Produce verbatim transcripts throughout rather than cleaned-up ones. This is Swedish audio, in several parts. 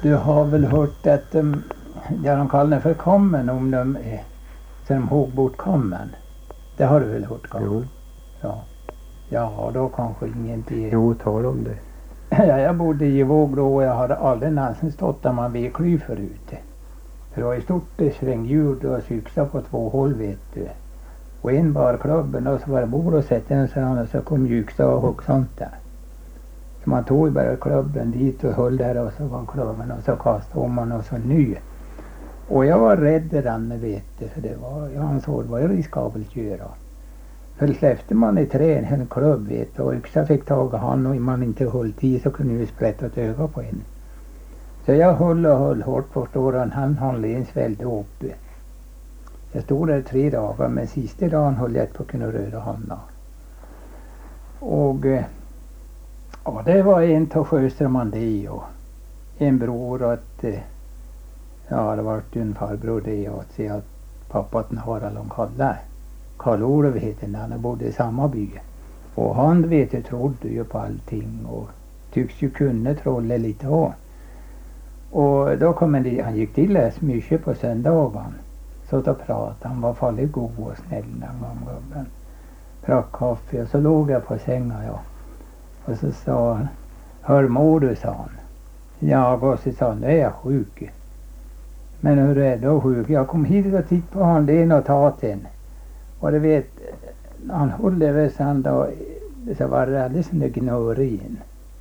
Du har väl hört att de, ja, de kallar det för kommen om de är, så de hugg bort kommen. Det har du väl hört kanske? Jo. Ja. Ja, då kanske ingenting. Jo, tala om det. Ja, jag bodde i Våg då och jag hade aldrig någonsin stått där man vid kly förut. För det var i stort svänghjul och cyklar på två håll vet du. Och en bar klubben och så var det bord och sätta en sån och så kom Jukstad och sånt där. Så man tog bara klubben dit och höll där och så var klubben och så kastade om man och så ny. Och jag var rädd redan vet du för det var, jag ansåg det var riskabelt att göra. För släppte man i trän en klubb vet du och yxa fick tag i han och man inte höll till så kunde ju sprätta ett öga på en. Så jag höll och höll hårt på stora han han ens väldigt uppe. Jag stod där tre dagar men sista dagen höll jag på att kunna röra handen. Och ja, det var en av Sjöström det och en bror och ett, ja det var en farbror det och att säga att pappa den Harald och Kalle. Karl-Olof heter han, han bodde i samma by. Och han vet du trodde ju på allting och tycks ju kunna trolla lite också. Och då kom han, han gick till oss mycket på söndagen. Så då pratade han, var farligt god och snäll den gubben. Drack kaffe och så låg jag på sängen ja. Och så sa han, hör mår du sa han. Ja gosse sa han, nu är jag sjuk. Men hur är då sjuk? Jag kom hit och tittade på han den och ta den. Och du vet, han höll över sen då så var det alldeles en gnörin.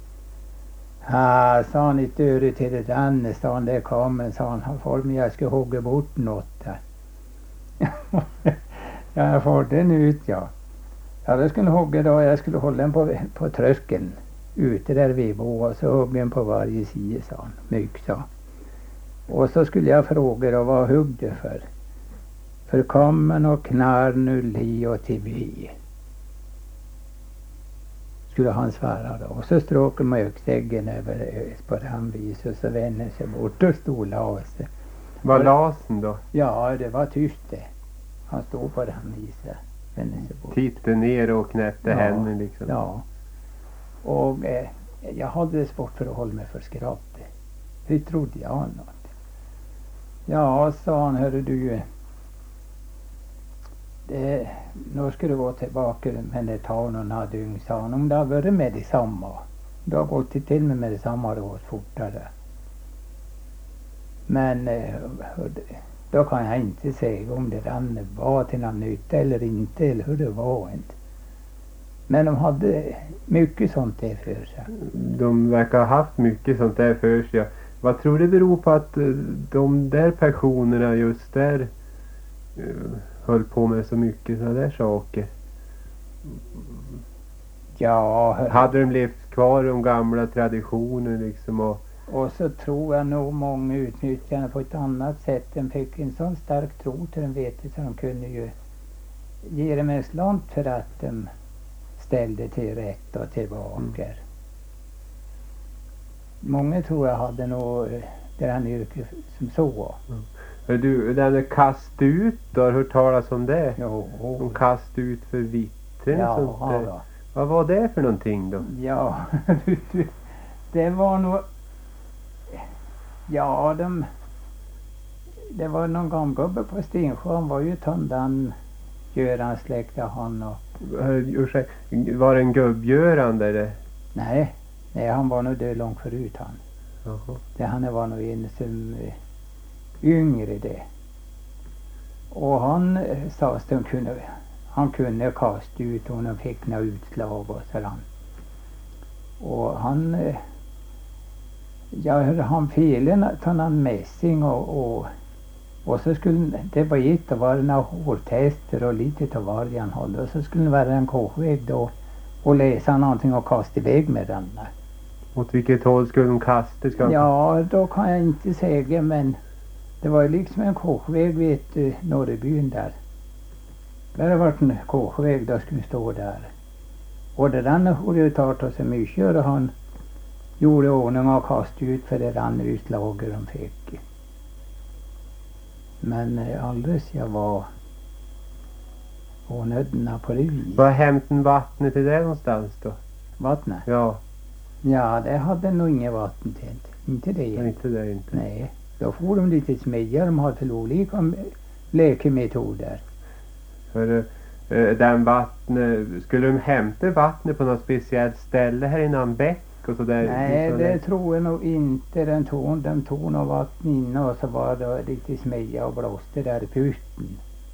Ja, sa han i öre till det andra, sa han, det kom, sa han, han får mig, jag ska hugga bort något där. Ja, jag får den ut, ja. Ja, då skulle hugga då, jag skulle hålla den på, på tröskeln, ute där vi bor, och så hugga den på varje sida, sa han, mycket, sa. Och så skulle jag fråga då, vad hugg du för? För kommen och knar nu li och till vi. Skulle han svara då. Och så stråkade man öksäggen över på den vis och så vände sig bort och stod lasen. Var lasen då? Ja, det var tyst det. Han stod på den viset. Vände sig bort. Tittade ner och knäppte ja, henne liksom. Ja. Och eh, jag hade det svårt för att hålla mig för skratt. Det trodde jag något. Ja, sa han, hörru du. Det, nu ska du gå tillbaka men det tar några dygn, sa han, om det har varit med detsamma. Du har gått till med med detsamma, det gått fortare. Men då kan jag inte säga om det var till någon nytta eller inte, eller hur det var inte. Men de hade mycket sånt där för sig. De verkar ha haft mycket sånt där för sig. Vad tror du beror på att de där personerna just där höll på med så mycket sådana där saker? Ja. Hade de levt kvar de gamla traditioner liksom och... Och så tror jag nog många utnyttjade på ett annat sätt. De fick en sån stark tro till dem vet så de kunde ju ge dem en slant för att de ställde till rätt och tillbaka. Mm. Många tror jag hade nog det här yrke som så. Mm. Du, den där kast ut, du har hört talas om det? Jo. De kast ut för vittren ja, och sånt där. Ja. Vad var det för någonting då? Ja, det var nog... Ja, de... Det var någon gamgubbe på Stensjö, han var ju tundan Göran släkte han och... Ursäkta, var det en gubbgöran där det? Nej, nej han var nog död långt förut han. Jaha. Det han var nog en som yngre det. Och han sa att han kunde, han kunde kasta ut och han fick några utslag och sådär. Och han, ja han felade tar han mässing och, och, och så skulle det var ett och var några hårtester och lite av varje han håller. Och så skulle det vara en korsväg då och läsa någonting och kasta iväg med den där. Åt vilket håll skulle de kasta? Ska ja, då kan jag inte säga men det var liksom en korsväg vet du, Norrbyn där. Där har varit en korsväg, då skulle stå där. Och det rann hade ju tagit så mycket och han gjorde ordning och kastade ut för det rann utslager de fick. Men alldeles jag var onödna på det viset. Var hämten vattnet till det någonstans då? Vattnet? Ja. Ja, det hade nog inget vatten till. Inte det. Nej, inte det inte. Nej, då får de lite smedja. De har för olika läkemetoder. För eh, den vattnet, skulle de hämta vattnet på något speciellt ställe här innan bäck och så där? Nej, så det där. tror jag nog inte. Den tog, de tog nog vatten inne och så var det lite smedja och blåste där i pusten.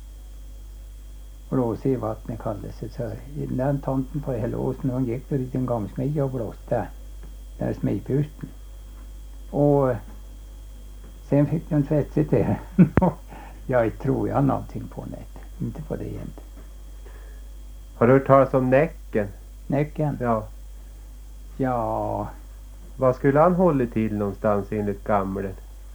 Blåse i vattnet kallades det. Så den tomten på Helåsen, hon gick där lite en gång smedja och blåste. Där smedpusten. Och sen fick de tvättat det. Jag tror jag någonting på det. Inte på det inte. Har du hört talas om Näcken? Näcken? Ja. Ja, Vad skulle han hålla till någonstans enligt gamlen?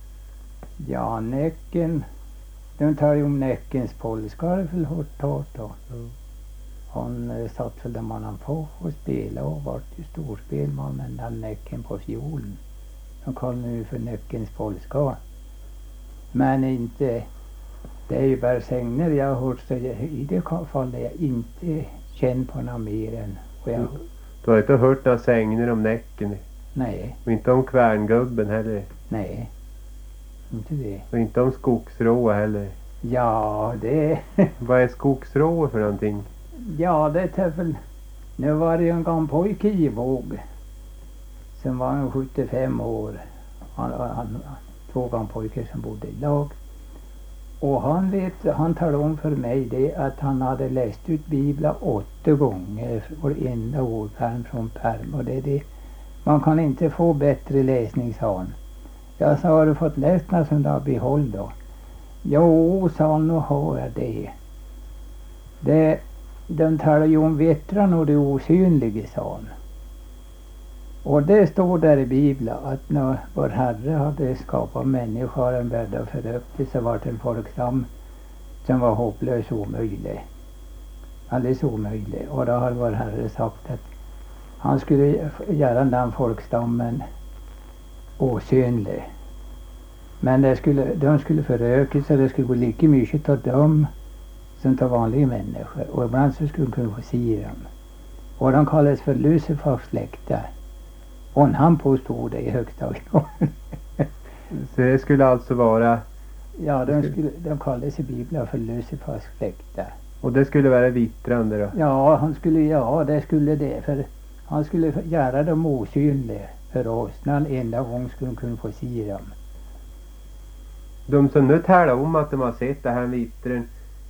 ja Näcken. De tar ju om Näckens polska har det väl hört talas då. Mm. Han eh, satt väl där man han på och spela och vart ju storspelman med den Näcken på fiolen. De kallar nu för Näckens polska. Men inte, det är ju bara sängner jag har hört, så jag, i det fallet jag inte känner på något mer än. Och jag, Mm. Du har inte hört några sägner om Näcken? nej, Och inte om Kvärngubben heller? nej, inte det. Och inte om Skogsråa heller? Ja, det, Vad är Skogsråa för någonting? ja det är väl, nu var det ju en gammal pojke i Våg. Sen var han sjuttiofem år. Han, han, två gamla pojkar som bodde i lag. Och han vet, han talade om för mig det att han hade läst ut Bibeln åtta gånger varenda år, pärm från pärm. Och det är det, man kan inte få bättre läsning, sa han. Jag sa, har du fått läst något som du har behållit då? Jo, sa han, nu har jag det. det de talar ju om vettran och det osynliga, sa han. Och det står där i Bibeln att när vår Herre hade skapat människor en värld och föröpte så var det en folkstam som var hopplös omöjlig. Alldeles omöjlig. Och då har vår Herre sagt att han skulle göra den folkstammen osynlig. Men det skulle, de skulle föröka så det skulle gå lika mycket av dem som av vanliga människor. Och ibland så skulle de kunna få se dem. Och de kallades för Lucifers släkte. Och han påstod det i högsta grad. Så det skulle alltså vara... Ja, de, skulle, de kallades i Bibeln för Lucifers släkte. Och det skulle vara vittrande då? Ja, han skulle, ja, det skulle det. För han skulle göra dem osynliga för oss. När en enda gång skulle kunna få se dem. De som nu talar om att de har sett det här vittren,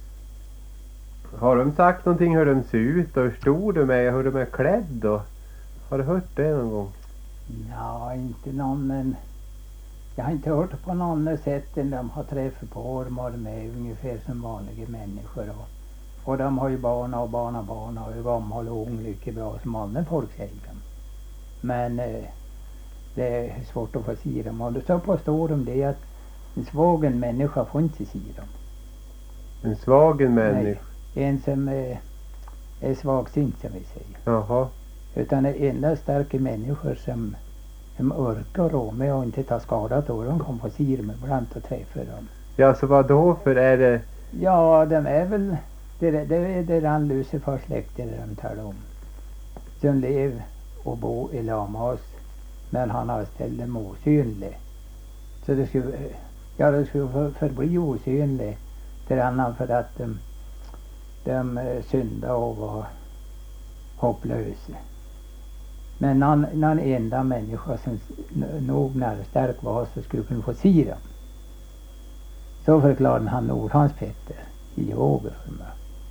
har de sagt någonting hur de ser ut och hur stor de är och hur de är klädd och har du hört det någon gång? Ja, inte någon, men jag har inte hört på någon annat sätt än de har träffat på dem och de är ungefär som vanliga människor. Och, och de har ju barn och barnabarn och är gammal och ung lika bra som andra folk säger de. Men eh, det är svårt att få se dem. Och så påstår de det att en svag en människa får inte se dem. En svag en människa? Nej, en som är, är svagsint som vi säger. Jaha. Utan det är endast starka människor som, som orkar rå med och inte ta skada då de kan få se dem ibland och träffa dem. Ja, så vad då för är det? Ja, de är väl, det, det är det den Lucifers släkte där de talar om. Som lever och bor i Lamas, men han har ställt dem osynlig. Så det skulle, ja, det skulle för, förbli osynlig till annan för att de, de syndade och var hopplösa. Men någon, någon enda människa som nog när stark var så skulle kunna få se dem. Så förklarade han Nordhans Petter i Åger för mig.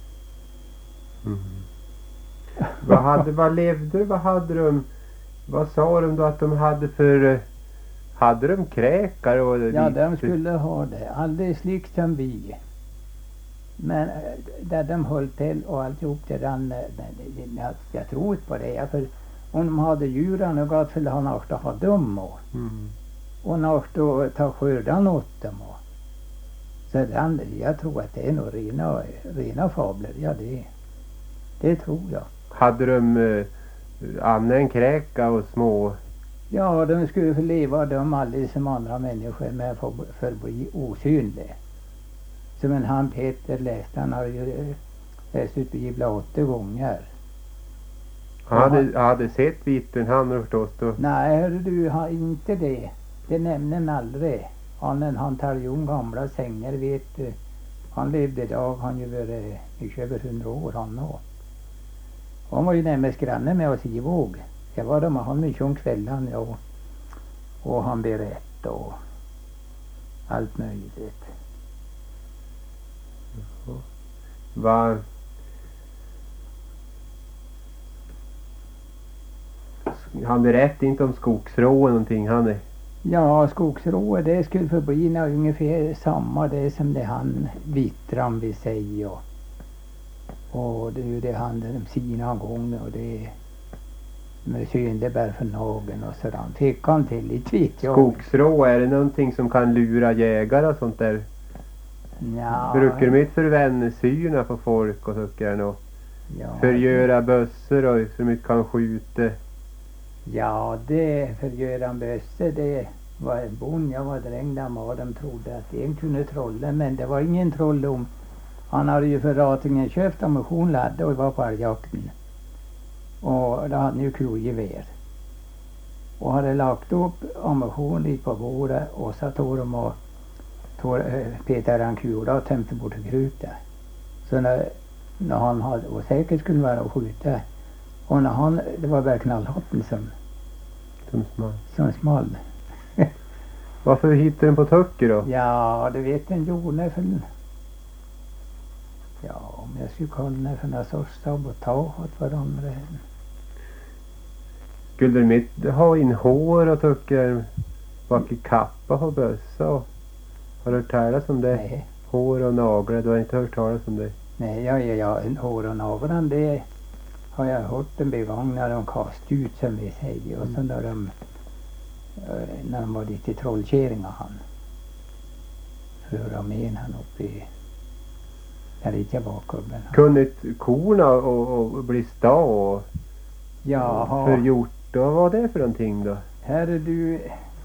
Mm. vad, hade, vad levde vad hade de, vad sa de då att de hade för, hade de kräkar? Och ja, de skulle ha det, alldeles likt som vi. Men där de höll till och alltihop det den, jag, jag tror inte på det, för om de hade djuren och gav till han att ha dem och, mm. och att ta skördan åt dem och. Så den, jag tror att det är nog rena, rena fabler, ja det, det tror jag. Hade de eh, annan en kräka och små? Ja, de skulle få leva de alldeles som andra människor med för, förbli osynliga. Som en han Peter läste, han har ju läst ut Bibeln åtta gånger. Han hade, hade sett vittren, han har förstås då. Nej, hörru du, har inte det. Det nämner han aldrig. Han, han tar ju om gamla sängar, vet du. Han levde idag, han ju varit mycket över hundra år han då. Han var ju närmast granne med oss i Våg. Jag var där med han mycket om kvällen, ja. Och, och han berättade och allt möjligt. Va? Han berättade inte om skogsrå någonting, han är. Ja, skogsrå, det skulle förbli nå ungefär samma det som det han vittran vi säger. Och, och det är ju det han de sina gånger och det med synderbär för nageln och sådant. Fick han till lite vet jag. Skogsrå, är det någonting som kan lura jägare och sånt där? Ja. Brukar de inte förvända syna på folk och sådär och Ja. förgöra bössor och så mycket kan skjuta? Ja, det förgöra bössor, det var en bon, jag var dräng där med, de trodde att en kunde trolla, men det var ingen trollom. Han hade ju för ratingen köpt ammunition ladd och var på älgjakten. Och då hade han ju kulgevär. Och hade lagt upp ammunition lite på bordet och så tog de och tog, äh, petade en kula och tömde bort krutet. Så när, när han hade, och säkert skulle vara och skjuta. Och när han, det var bara knallhatten som, Som small. som small. Varför hittade den på töcker då? Ja, det vet en jordnä för... Ja, om jag skulle kalla det för någon sorts sabotage åt varandra. Skulle de inte ha in hår och töcker bak i kappa på bössa? Och, har du hört talas om det? Nej, Hår och naglar, du har inte hört talas om det? nej, ja, ja, ja, en hår och naglarna, det har jag hört en bevagn när de kastade ut som vi säger. Och så när de, eh, när de var lite trollkärringar han. För de med han uppe i, där lite bakom. Kunde inte korna och, och bli sta och Jaha. förgjort? Vad var det för någonting då? Här är du.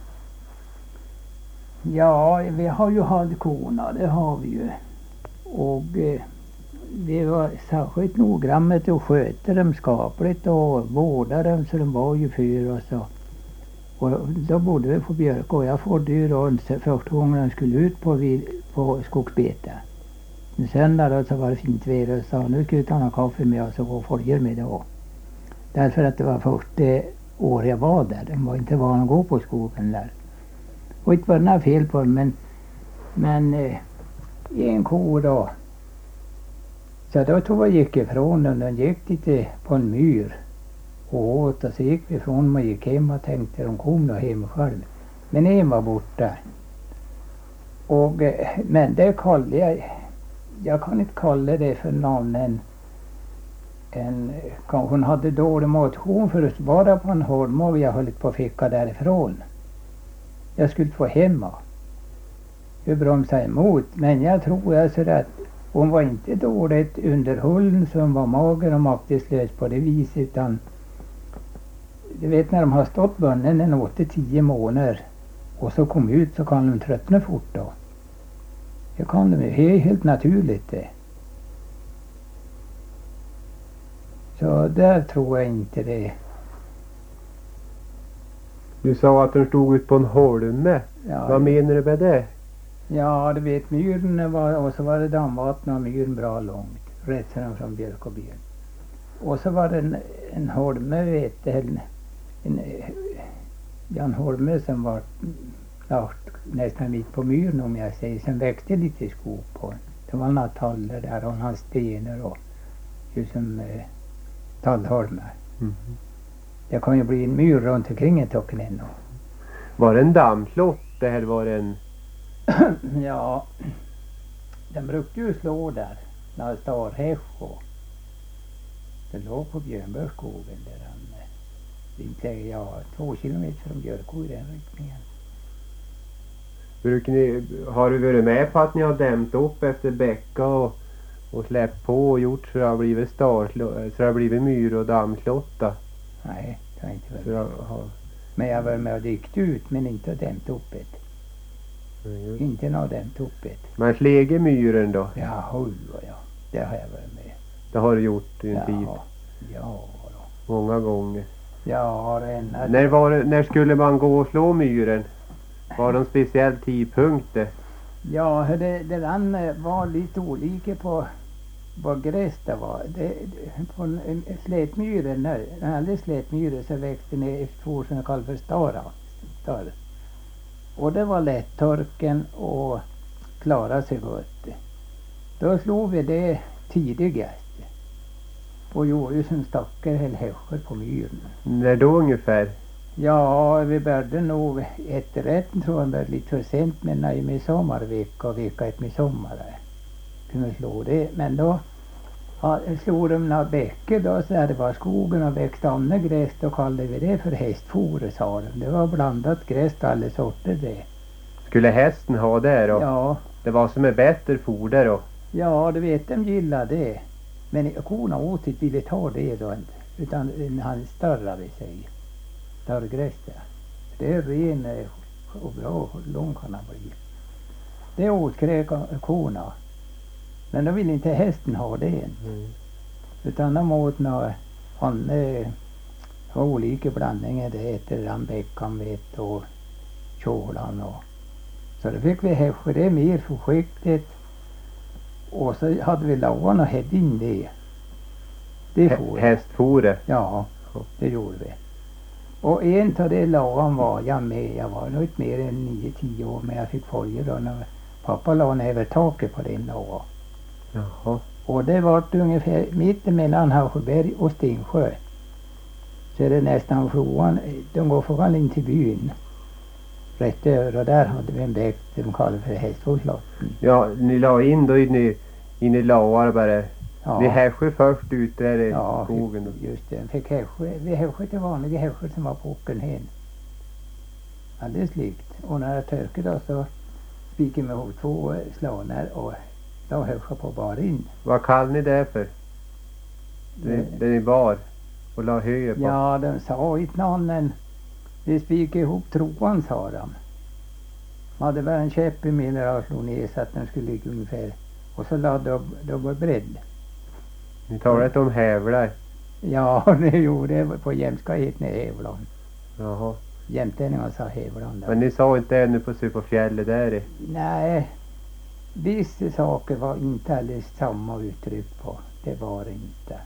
Ja, vi har ju haft korna, det har vi ju. Och eh, vi var särskilt noggranna med att sköta dem skapligt och vårda dem så de var ju för oss. Och, och då bodde vi på Björk och jag får ju då första gången de skulle ut på, vid, på skogsbete. En söndag då så var det fint väder och sa nu ska vi ta några kaffe med oss och följa med då. Därför att det var första år jag var där. De var inte vana att gå på skogen där. Och inte var det några fel på dem, men, men eh, en ko då. Så då tog jag gick ifrån den. Den gick lite på en myr och åt och så gick vi ifrån och gick hem och tänkte de kom då hem själv. Men en var borta. Och, eh, men det kallade jag, jag kan inte kalla det för någon en, en kanske hon hade dålig motion för att vara på en holm och jag höll på att ficka därifrån. Jag skulle få hemma. Jag bromsade emot, men jag tror alltså att hon var inte dåligt underhållen så hon var mager och maktlös på det viset, utan du vet när de har stått bunden en åtta till tio månader och så kom ut så kan de tröttna fort då. Det kan de ju, det är helt naturligt det. Så där tror jag inte det. Du sa att de stod ut på en holme. Ja, Vad menar du med det? ja, du vet myren var, och så var det dammvatten och myren bra långt. Rätt från Björk och byn. Och så var det en, en holme, vet du, en, en, en holme som var ja, nästan mitt på myren om jag säger. Sen växte lite skog på den. Det var några tallar där och några stenar och ju som eh, tallholmar. Mm. Det kan ju bli en myr runt omkring ett tocken ännu. Var det en dammslott? Det här var en... Ja, den brukade ju slå där. När det står häsch och det låg på Björnbergsskogen där han inte, ja, två kilometer från Björkå i den riktningen. Brukar ni, har du varit med på att ni har dämt upp efter bäcka och, och släppt på och gjort så det har blivit star, så det har blivit myr och dammslotta? Nej, det har inte varit. Så det har... Men jag var med och dykt ut men inte dämt upp ett. Mm. Inte något dämt upp ett. Men slege myren då? Ja, oj, ja, det har jag varit med. Det har du gjort i en tid. Ja, ja då. många gånger. Ja, det När, var det, när skulle man gå och slå myren? Var det en speciell tidpunkt det? Ja, det, det den var lite olika på vad gräs det var. Det, det, på en, en slätmyren, när den hade slätmyren så växte ner ett två som jag kallar för stara. Star. Och det var lättorken och klara sig gott. Då slog vi det tidigast. Och gjorde ju som stackar eller hässor på myren. När då ungefär? Ja, vi började nog ett rätt tror jag började lite för sent men i midsommarvecka och vecka ett midsommar där. Kunde slå det. Men då ja, slog de några bäckar då så där det var skogen och växte andra gräs då kallade vi det för hästfoder sa de. Det var blandat gräs alla sorter det. Skulle hästen ha det då? Ja. Det var som är bättre foder då? Ja, du vet de gillade det. Men korna åt inte ville ta det då inte. Utan han större vi säger. Större där. Det är ren och bra och lång kan han bli. Det åtkräk korna. Men de vill inte hästen ha det. Mm. Utan de åt några andra olika blandningar. Det heter rambäckan vet och kjolan och så det fick vi hässja det mer försiktigt. Och så hade vi lavan och hade in det. Det får hästfoder? Ja, det gjorde vi. Och en av de lavan var jag med. Jag var nog inte mer än nio tio år men jag fick följa då när pappa la ner över taket på den lavan. Jaha. Och det var ungefär mitt mellan Havsjöberg och Stensjö. Så är det nästan sjuan. De går för in till byn. Rätt över och där hade vi en bäck de kallade för Hästforslotten. Ja, ni la in då in i, in i lavar bara. Ja. Ni hässjade först ut där i ja, skogen då? Ja, just det. Fick hässja. Vi hässjade till vanliga hässjor som var på åkern hen. Alldeles likt. Och när det törkade då så spikade vi ihop två slanar och la hässja på bar in. Vad kallade ni det för? Det, det ni bar och la höje på? Ja, de sa inte någon men vi spikade ihop troan sa de. De hade bara en käpp i mitten och slog ner så att den skulle ligga ungefär. Och så la de dubbel bredd. Ni talar inte om hävlar? Ja, det gjorde det på jämska heter ni hävlan. Jaha. Jämtlänningar sa hävlan då. Men ni sa inte ännu på sig på fjället där i? Nej, vissa saker var inte alldeles samma uttryck på. Det var det inte.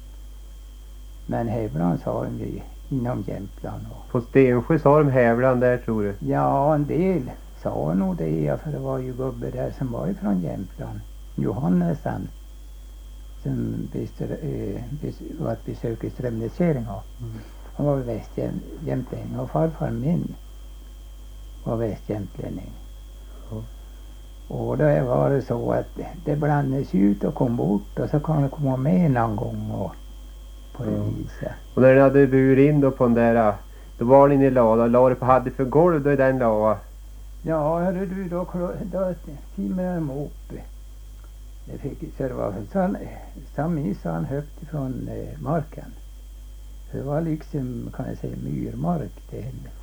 Men hävlan sa de ju inom Jämtland. Och på Stensjö sa de hävlan där tror du? Ja, en del sa nog det. Ja, för det var ju gubbe där som var ifrån Jämtland. Johannesson. Som var att besöka Strömnäsering av. Mm. Han var västjämtlänning och farfar min var västjämtlänning. Mm. Och då var det så att det blandades ut och kom bort och så kan det komma med någon gång och på det mm. viset. Och när ni hade burit in då på den där, då var ni inne i lada, la det på hade för golv då i den lada? Ja, hörru du, då, då timrade de upp. Det fick, så det var så sammis han högt ifrån eh, marken. Det var liksom kan jag säga myrmark det.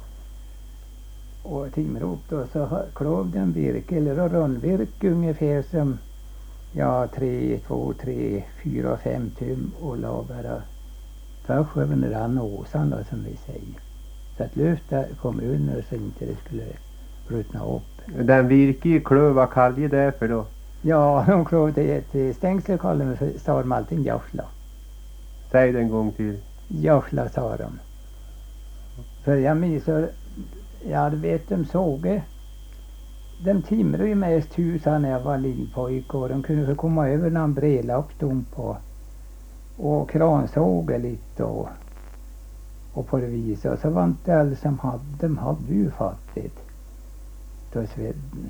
Och timrade upp då så klov den virke eller rundvirke ungefär som ja tre, två, tre, fyra, fem tum och la bara tvärs över den rann åsan då som vi säger. Så att luften kom under så inte det skulle ruttna upp. Den virke i klöv, vad kallar det för då? Ja, de klov det till stängsel kallade de för, sa de alltid jaffla. Säg det en gång till. Jaffla sa de. För jag minns så, ja du vet de såg de timrade ju mest husan när jag var lillpojk och de kunde få komma över någon brelapp stod på och kransåga lite och, och på det viset. Och så var inte alla som hade, de hade ju fattigt. Då svedden.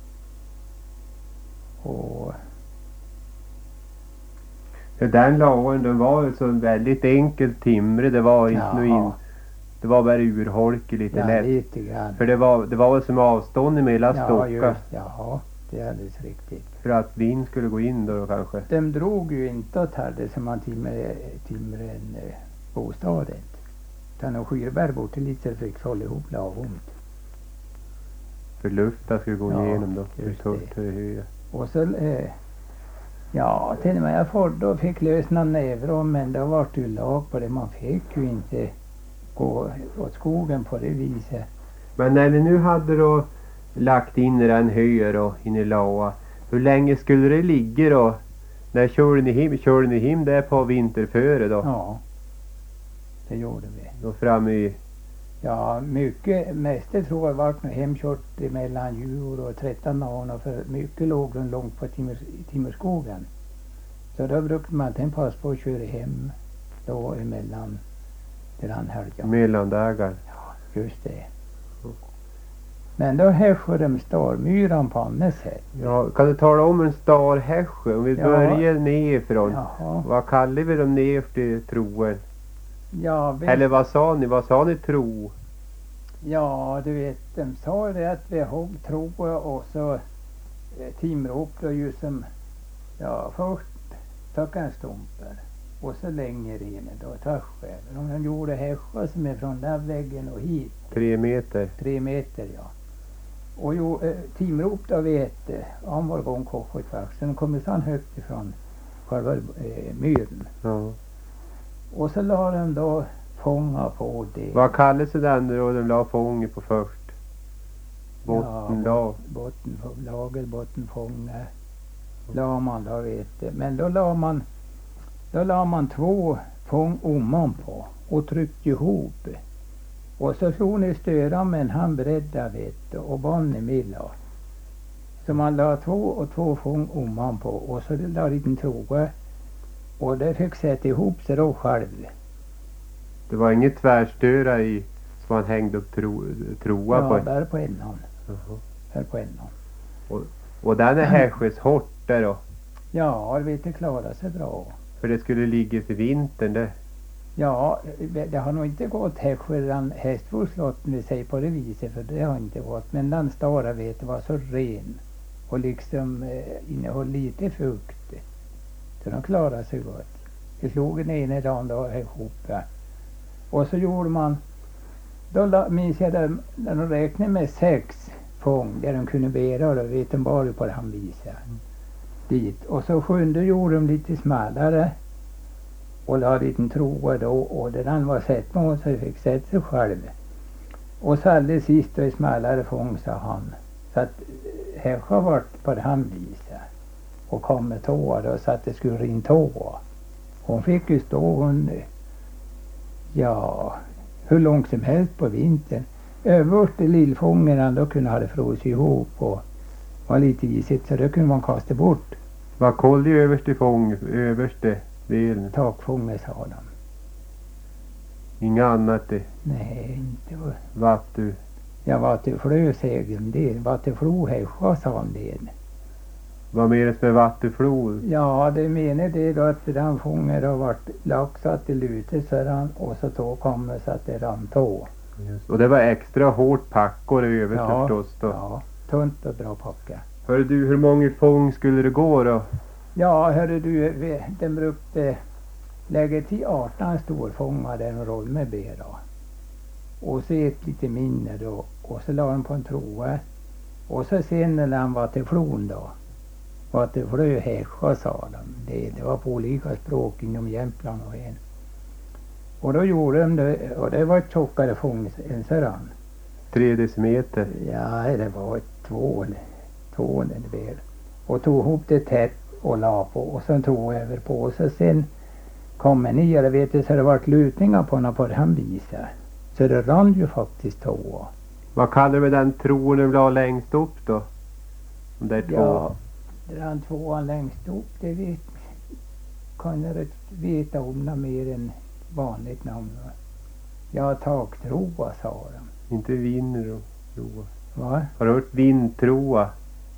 Och den lagen den var så väldigt enkelt timre. Det var inte nu in, det var bara urholke lite ja, lätt. Lite grann. För det var det var väl som avstånd emellan ja, stockar. Just, ja, det är alldeles riktigt. För att vind skulle gå in då, då kanske. De drog ju inte åt här det som man timre timre en eh, bostad. Utan de skyrberg bort lite så fick hålla ihop lagont. För luften skulle gå ja, igenom då. För, för, för och så eh, Ja, till och med jag får, då fick lösna nävron, men det var ju lag på det. Man fick ju inte gå åt skogen på det viset. Men när ni nu hade då lagt in i den höer och in i lawa, hur länge skulle det ligga då? När körde ni him, körde ni him där på vinterföre då? Ja, det gjorde vi. Då framme i... Ja, mycket, mest det tror jag vart nog hemkört mellan jul och tretton dagar, för mycket låg den långt på timmer, timmerskogen. Så då brukade man inte pass på att köra hem då emellan den helgen. Mellandagar. Ja, just det. Men då häschade de starmyran på annat sätt. Ja, kan du tala om en starhäsche? Om vi Ja. börjar nerifrån. Jaha. Vad kallar vi dem ner till troen? Ja, vi, Eller vad sa ni? Vad sa ni tro? ja, du vet, de sa det att vi hugg tro och så eh, timråpte ju som, ja, först tackanstumper och så längre in då tvärskäver. Om de gjorde häschar som är från den väggen och hit. Tre meter. Tre meter, ja. Och jo, eh, timrop då vet eh, han var gång kock och tvärs. Sen kom han högt ifrån själva eh, myren. Ja. Och så la de då fånga på det. Vad kallas det den då de la fånge på först? Bottenlag. Ja, botten, lager, bottenfånge. La man då vet det. Men då la man, då la man två fång oman på och tryckte ihop. Och så slog ni störa med en handbredda vet du, och barn i milla. Så man la två och två fång oman på och så la liten troge. Och det fick sätta ihop sig då själv. Det var inget tvärstöra i som man hängde upp tro, troa Ja, på? där på ändan. Jaha. Där på ändan. Och, och den är häsches hårt där då? Ja, det vet det klara sig bra. För det skulle ligga för vintern det? Ja, det har nog inte gått här sedan hästforslotten vi säger på det viset, för det har inte gått. Men den stara vet var så ren och liksom eh, innehöll lite fukt. Så de klarade sig gott. Vi slog den ena dagen då ihop. Ja. Och så gjorde man, då la, minns jag där, när de räknade med sex fång där de kunde bära, och då vet de bara på det han visade. Mm. Dit. Och så sjunde gjorde de lite smalare och la en liten troa då, och den var sett på så jag fick sätta sig själv. Och så alldeles sist då i smalare fång sa han, så att här har varit på det han visade och kom med tåa då, så att det skulle rinna tåa. Hon fick ju stå hon, ja, hur långt som helst på vintern. Överst i lillfången då kunde ha det frosit ihop och var lite isigt, så då kunde man kasta bort. Vad koll i överste fång, överste delen? Takfånget sa de. Inga annat det? Nej, inte var. Vattu? Ja, vatten flö segern det. Vatten flo häscha sa han det. Vad menas med vattenflod? Ja, det menar det då att den fången har varit lagt så att det lutar så han, och så då kommer så att det rann på. Just. Och det var extra hårt packor över Ja, förstås då? Ja, tunt och bra packa. Hörru du, hur många fång skulle det gå då? Ja, hörru du, vi, den brukade lägga till arton storfångare där och roll med bera. Och så ett lite mindre då, och så la den på en troa. Och så sen när han var till flon då, var till flö häscha sa de. Det, det var på olika språk inom Jämtland och en. Och då gjorde de det, och det var ett tjockare fång än sådan. Tre decimeter? Ja, det var ett två eller två eller mer. Och tog ihop det tätt och la på, och sen tog över på, och så sen kom en ner, vet du, så det var lutningar på när på det han visade. Så det rann ju faktiskt tå. Vad kallar du den troen du la längst upp då? De där två? Ja, det rann tvåan längst upp, det vet, kan jag rätt veta om det mer än vanligt namn. Ja, taktroa sa de. Inte vintroa. Va? Har du hört vindtroa?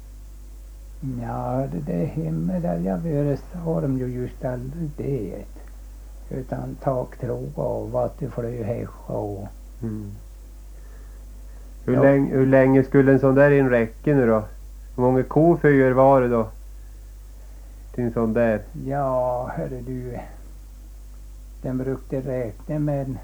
Ja, det där hemma där jag var sa de ju just aldrig det. Utan taktroa och vattenflö häscha och... Mm. Hur, Ja. länge, hur länge skulle en sån där in räcka nu då? Hur många koföjer var det då? Till en sån där? Ja, hörru du. Den brukade räkna med en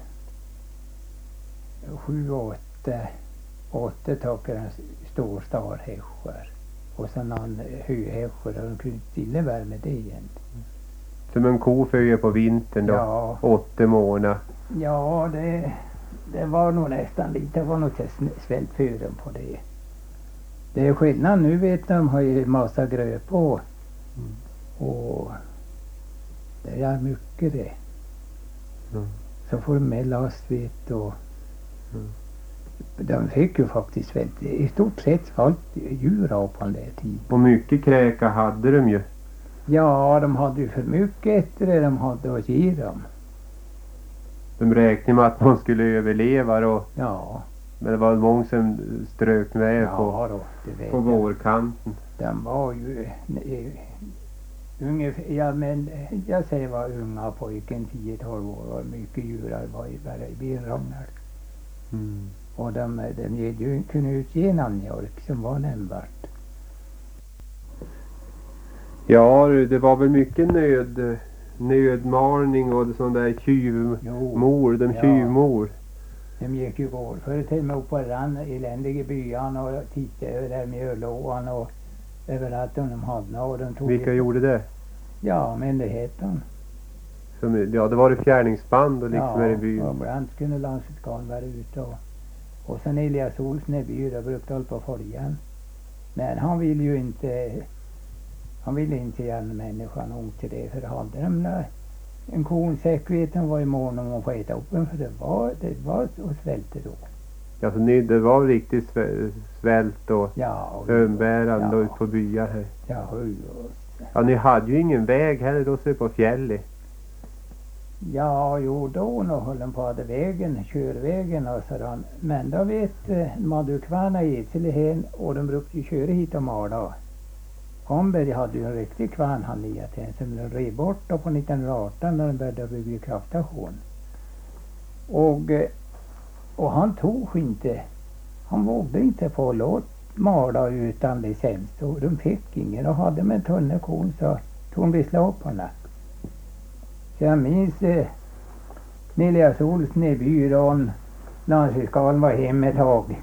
sju, åtta, åtta tackar en stor starhäschar. Och sen han höhäschor och de kunde stilla värme det igen. Som en ko föjer på vintern då? Ja. Åtta månader. Ja, det, det var nog nästan lite, det var nog svältföden på det. Det är skillnad nu vet de har ju massa grö på. Mm. Och det är mycket det. Mm. Så får de med last vet och mm. de fick ju faktiskt svält. I stort sett svalt djur av på den där tiden. Och mycket kräka hade de ju. Ja, de hade ju för mycket efter det de hade att ge dem. De räknade med att man skulle överleva då. Ja. Men det var många som strök med ja, på, då, det på vårkanten. De var ju ungefär, ja men jag säger var unga pojken tio tolv år och mycket djurar var ju bara i bilragnar. Mm. Och de, de ju, kunde utge någon mjölk som var nämnvärt. Ja, det var väl mycket nöd, nödmalning och sån där tjuvmor, de ja. tjuvmor. De gick ju går för till mig upp på rann eländiga byan och tittade över där med ölåan och överallt om de hade och de tog. Vilka gjorde det? Ja, myndigheten. Som, ja, det var det fjärningsband och liksom ja, här i byn. Ja, och ibland kunde Landsutgarn vara ute och, och sen Elias Olsson i byn, jag brukade hålla på följan. Men han ville ju inte, han ville inte göra människan nog till det, för hade de där, en konsäkerheten var i mån om att få äta upp den, för det var, det var så svälte då. Ja, så ni, det var riktigt svält och ja, ömbärande ja. ut på byar här. Ja, och, ja, ni hade ju ingen väg heller då, så på fjället. Ja, jo då när höll de på hade vägen, körvägen och sådär. Men då vet eh, Madukvarna i Edselehen och de brukade ju köra hit och mala. Omberg hade ju en riktig kvarn han liat till som de rev bort då på nittonhundraarton när de började bygga kraftstation. Och, eh, och han tog inte, han vågade inte få låt mala utan licens och de fick ingen och hade med en tunnekon så tog de beslag på den. Så jag minns eh, Elias Olsson i byrån, Landsutgarn var hemma ett tag.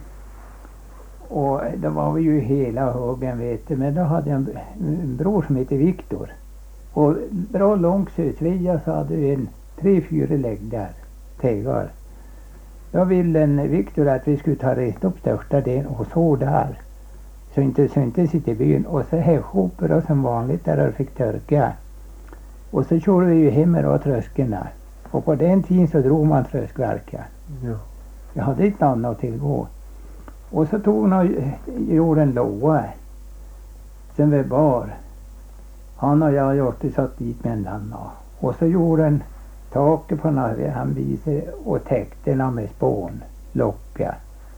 Och då var vi ju hela högen vet du, men då hade jag en, en bror som heter Viktor. Och bra långt södsvia så hade vi en tre, fyra lägg där, tegar. Då ville en Viktor att vi skulle ta rest upp största delen och så där. Så inte, så inte sitta i byn och så häschopor och som vanligt där och fick törka. Och så körde vi ju hem och tröskorna. Och på den tiden så drog man tröskverka. Ja. Jag hade inte annat att tillgå. Och så tog han och gjorde en låa. Sen vi bar. Han och jag gjort det satt dit med en annan. Och så gjorde en taket på när han visade och täckte den med spån. Locka.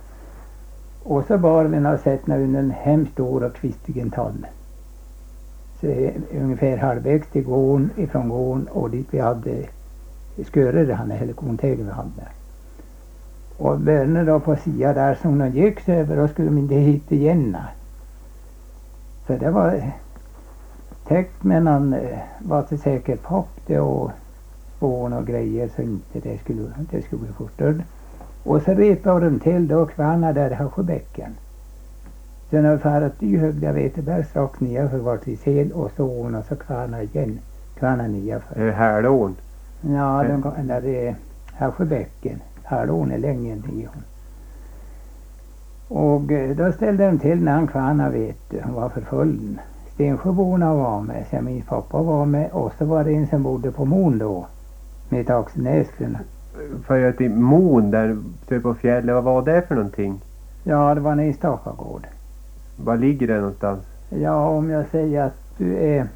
Och så bar vi och sättna under en hemskt stor och kvistigen tall. Så ungefär halvvägs till gården, ifrån gården och dit vi hade skörade han eller kontägen vi hade. Och började då på sidan där som de gick så över och skulle de inte hit igen. Så det var täckt med någon, var det säkert papp det och spån och grejer så inte det skulle, det skulle bli förstörd. Och så repade de till då kvarna där i Hasjöbäcken. Sen har vi färdat i högda Veteberg strax ner för vart vi sel och så ån och så kvarna igen. Kvarna nya för. Är det Härlån? Ja, den där är Hasjöbäcken. Härlån är länge ner. Och då ställde de till när han kvarna vet du, han var förföljd. Stensjöborna var med, så min pappa var med och så var det en som bodde på Mon då. Med taxinäskrena. För att i Mon där på fjället, vad var det för någonting? Ja, det var en enstaka gård. Var ligger det någonstans? Ja, om jag säger att du är,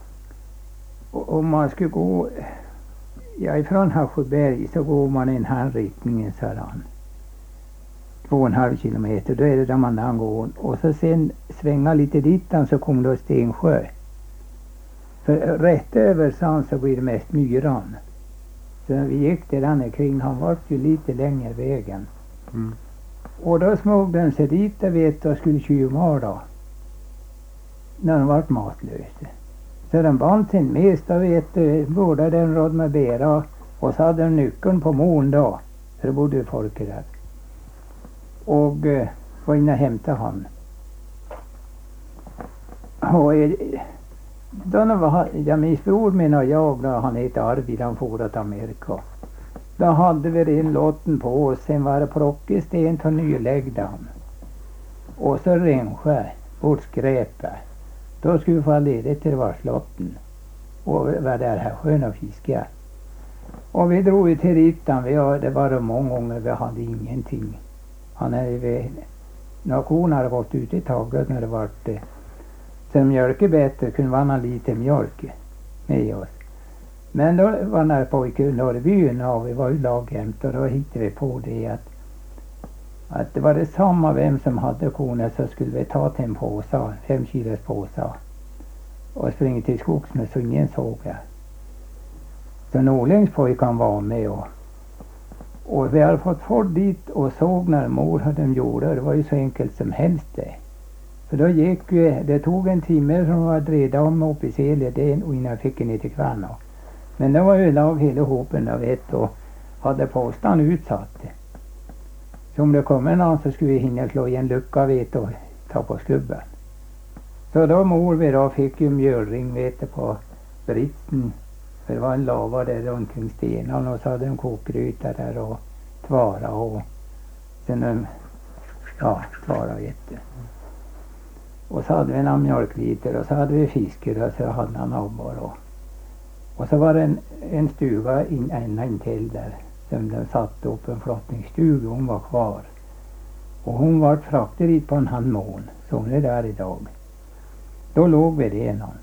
om man skulle gå, ja ifrån Hasjöberg så går man i en handriktningen så här. Två och en halv kilometer, då är det där man angår. Och så sen svänga lite dittan så kommer då Stensjö. För rätt över stan så blir det mest myran. Så vi gick där han kring, han var ju lite längre vägen. Mm. Och då smög den sig dit och vet och skulle tjuvmala. När de vart matlösa. Så den band sin mest och vet du, båda den råd med bära och så hade de nyckeln på Mon då. Så det bodde folk där. Och eh, var inne och hämtade han. och eh, då när var, ja, min bror min och jag, då, han heter Arvid, han for till Amerika. Då hade vi en lotten på oss, sen var det plocka sten till nyläggdan. Och så renskär bort skräpet. Då skulle vi få ledigt till varslotten. Och var där här sjön och fiska. Och vi drog ju till Rittan. Vi har, det var många gånger vi hade ingenting. Han är ju, när korna hade gått ut i taget när det var det. Så mjölk bättre kunde vanna lite mjölk med oss. Men då var när pojken i Norrbyn och vi var ju laghämt och då hittade vi på det att att det var det samma vem som hade korna, så skulle vi ta till en påsa, fem kilos påsa och springa till skogs med så ingen såg det. Så Norrlängspojkan var med och och vi hade fått folk dit och såg när mor hade de gjorde. Det var ju så enkelt som helst det. För då gick ju, det tog en timme som var dreda om upp i Selje det och innan jag fick en till Kvarna. Men det var ju lag hela hopen av ett och hade postan utsatt. Så om det kommer någon så skulle vi hinna slå i en lucka vet och ta på skubben. Så då mor vi då fick ju mjölring vet du, på britsen. För det var en lava där runt kring stenen och så hade de kokgryta där och tvara och sen en, ja, tvara vet du. Och så hade vi några mjölkliter och så hade vi fiskar och så hade han abbar och och så var det en, en stuga in, en, en till där som de satte upp en flottningsstuga, hon var kvar. Och hon var fraktad dit på en handmån, så hon är där idag. Då låg vi det någon.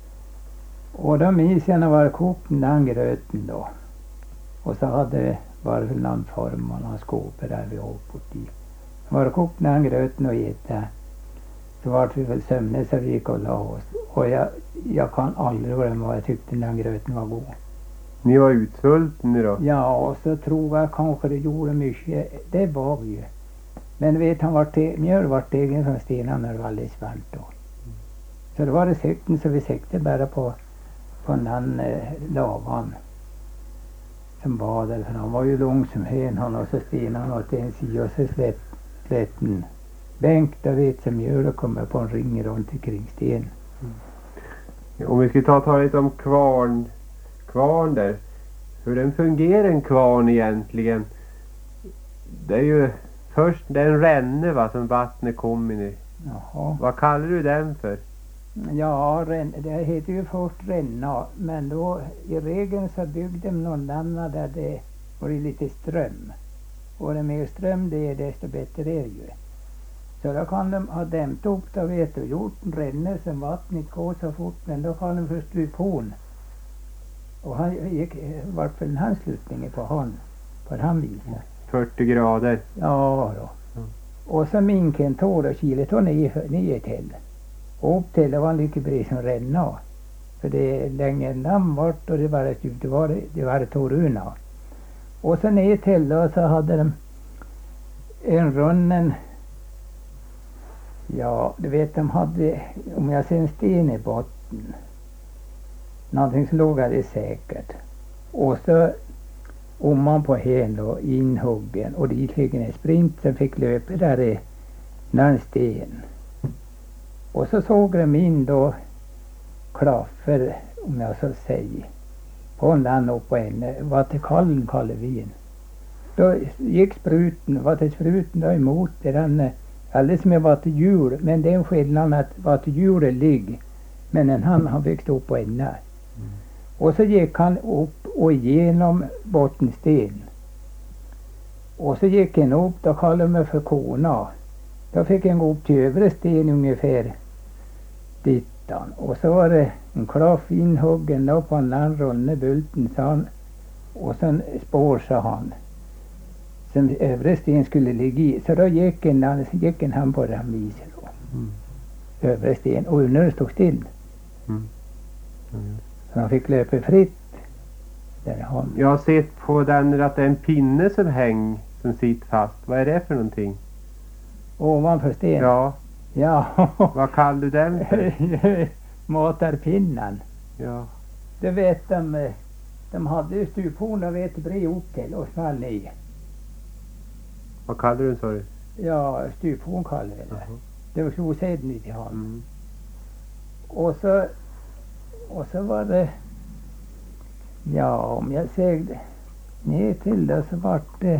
Och då minns jag när var kokt den gröten då. Och så hade var det landform och några skåpor där vi åkte bort i. Var kokt den gröten och äta. Så var vi väl sömniga så vi gick och la oss. Och jag, jag kan aldrig glömma vad jag tyckte den gröten var god. Ni var utsvultna då? Ja, och så tror jag kanske det gjorde mycket. Det var vi ju. Men vet han vart det, mjöl vart egen från stenen när det var alldeles varmt då. Mm. Så det var det sekten så vi sekte bara på, på den eh, lavan. Som var där, för han var ju lång som hen han och så stenen åt en sida och så slätt, slätten bänk där vet som mjöl och kommer på en ring runt omkring sten. Mm. Ja, om vi ska ta, ta lite om kvarn. Kvarn där. Hur den fungerar en kvarn egentligen. Det är ju först den ränne va som vattnet kommer i. Jaha. Vad kallar du den för? Ja, det heter ju först ränna. Men då i regeln så byggde de någon annan där det var lite ström. Och det mer ström det är desto bättre är det ju. Så då kan de ha dämt upp då vet du. Gjort en ränne som vattnet går så fort. Men då kan de först bli på den. Och han gick, vart för en handslutning på han, på han visade. fyrtio grader. Ja då. Mm. Och så minken tår och kilet och ner, ner till. Och upp till det var lika bred som ränna. För det är länge namn vart och det var det det var det, det var det toruna. Och så ner till då så hade de en runnen. Ja, du vet de hade, om jag ser en sten i botten. Någonting som låg alldeles säkert. Och så om man på hen då inhuggen och dit ligger en sprint som fick löpa där i någon sten. Och så såg de in då klaffer om jag så säger på en land upp på en vattenkallen kalvin. Då gick spruten, vattenspruten då emot den alldeles som vattenhjul, men det är en skillnad att vattenhjulet ligger men en han har växt upp på en där. Mm. Och så gick han upp och igenom bottensten. Och så gick han upp, då kallade man för kona. Då fick han gå upp till övre sten ungefär dittan. Och så var det en klaff inhuggen då på en annan runde bulten sa han. Och sen spår sa han. Som övre sten skulle ligga i. Så då gick en, så gick en han på den viset då. Mm. Övre sten. Och under stod still. Mm. Mm. Så han fick löpa fritt. Där han. Jag har sett på den att det är en pinne som häng som sitter fast. Vad är det för någonting? Ovanför sten? Ja. Ja. Vad kallar du den för? Matarpinnen. Ja. Det vet de. De hade ju stuphorn och vet bred upp till och small ner. Vad kallar du den så? Ja, stuphorn kallar vi det. Uh-huh. Det var sloseden i hand. Mm. Och så, och så var det, ja om jag sägde ner till det så var det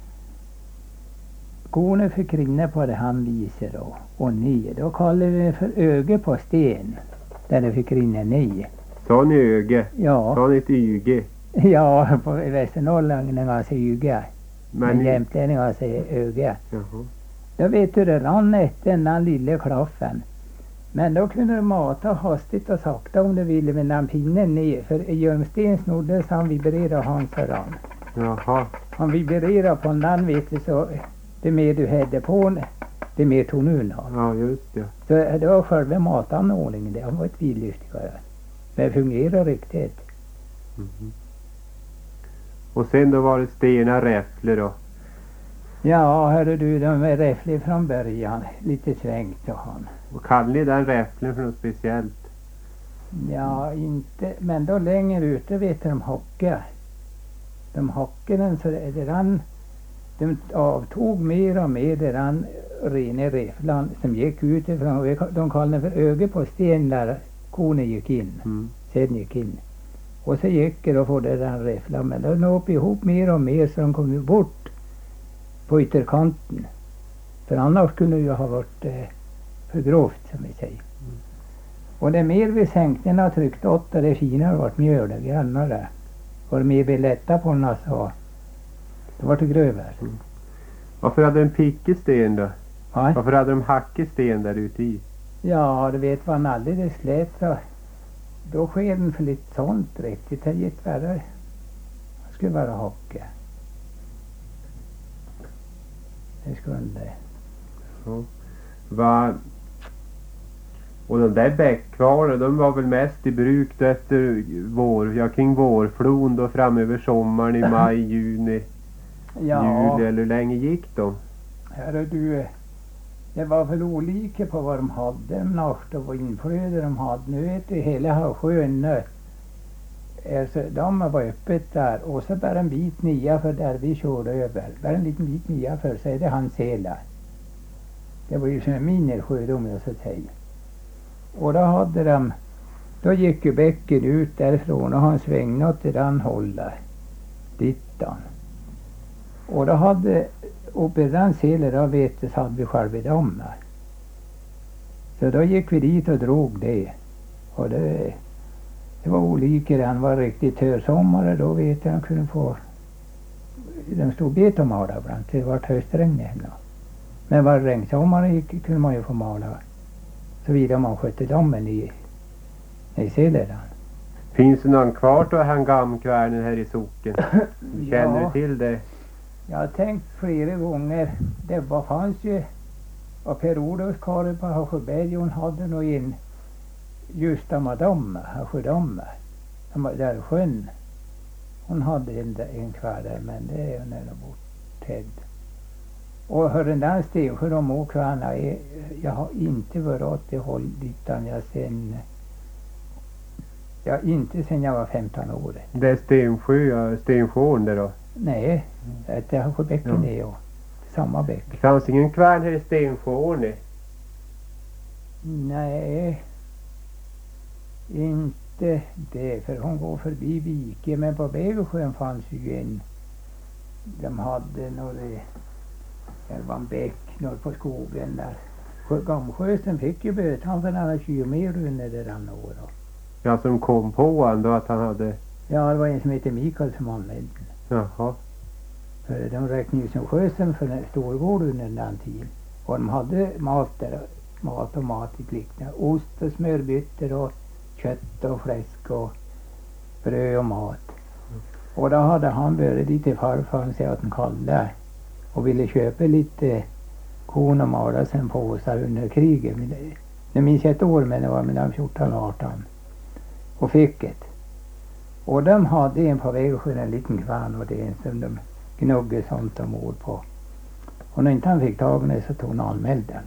Kone fick rinna på det han visade då. Och ner, då kallade vi det för öge på sten. Där det fick rinna ner. Sa ni öge? Ja. Sa ni ett yge? Ja, på Västernorrlänningar säger yge. Men Men ni... jämtlänningar säger öge. Jaha. Då vet du det rann efter den där lilla klaffen. Men då kunde du mata hastigt och sakta om du ville med den pinnen ner. För i Ljungsten snoddes han vibrerade han så rann. Jaha. Han vibrerade på den vet du så det mer du hade på det mer tog nu. Ja just det. Så det var själva matanordningen det. Han var ett vidlyftigare. Men det fungerar riktigt. Mm. Och sen då var det stenar räfflor då? Ja hörru du, de är räfflig från början. Lite svängt så han. Och kallar ni den räfflen för något speciellt? Ja inte, men då längre ute vet du de hockar. De hockar den så det rann. De avtog mer och mer det rann rena räfflan som gick utifrån. De kallade för öga på sten där Kone gick in. Mm. Sen gick in. Och så gick det och få det där räfflan. Men de upp ihop mer och mer så de kom bort på ytterkanten. För annars skulle det ju ha varit eh, för grovt som vi säger. Mm. Och det mer vi sänkte och tryckte åt det finare vart mjöl och grannare. Och det mer vi lätta på den så det var det grövre. Mm. Varför hade de pickesten då? Ja. Varför hade de hackesten där ute i? Ja, du vet vad han alldeles slät så då sker den för lite sånt riktigt. Det gick värre. Det skulle vara hocka. Det skulle det. Ja. Va... Och de där bäckkvarna, de var väl mest i bruk då efter vår, ja kring vårflon då fram över sommaren i maj, juni, Ja. juli eller hur länge gick de? Hörru du, det var väl olika på vad de hade nacht och vad inflöde de hade. Nu vet du hela sjön, alltså, de var öppet där och så bara en bit nia för där vi körde över. Bara en liten bit nia för så är det hans hela. Det var ju som en minersjö om jag så säger. Och då hade de, då gick ju bäcken ut därifrån och han svängde åt den hållet. Dittan. Och då hade, uppe i den selen då vet du så hade vi själva dem där. Så då gick vi dit och drog det. Och det, det var olika, den var riktigt törsommare då vet jag, de kunde få, de stod bet och mala ibland, det var höstregn hemma. Men var regnsommare gick kunde man ju få mala. Så vidare man skötte dammen i, i selen. Finns det någon kvar då han gamkvärnen här i socken? Känner Ja. du till det? Jag har tänkt flera gånger, det var, fanns ju, och Per-Olof Karin på Hasjöberg, hon hade nog en just av Madame, Hasjödamme, där sjön. Hon hade en, en kvar där, men det är när de borttedd. Och hör den där Stensjö de åkvarna, jag har inte varit åt det håll utan jag sen, ja inte sen jag var femton år. Det är Stensjö, Stensjön där då? Nej, det har bäcken Ja. det och samma bäck. Det fanns ingen kvärn här i Stensjön? Nej, inte det, för hon går förbi Vike, men på Bägersjön fanns ju en, de hade några, det var en bäck norr på skogen där. Gamsjösen fick ju bötan för några kilometer under det där året. Ja, som kom på han då att han hade... Ja, det var en som heter Mikael som använde den. Jaha. För de räknade ju som sjösen för en storgård under den tiden. Och de hade mat där, mat och mat i plikten. Ost och smörbytter och kött och fläsk och bröd och mat. Mm. Och då hade han varit dit till farfar och sagt att han kallade och ville köpa lite korn och mala sen påsar under kriget. Men det, det minns jag ett år, men det var mellan fjorton och arton. Och fick ett. Och de hade en på Vägersjön, en liten kvarn, och det är en som de gnuggade sånt och mord på. Och när inte han fick tag i det så tog han anmäld den.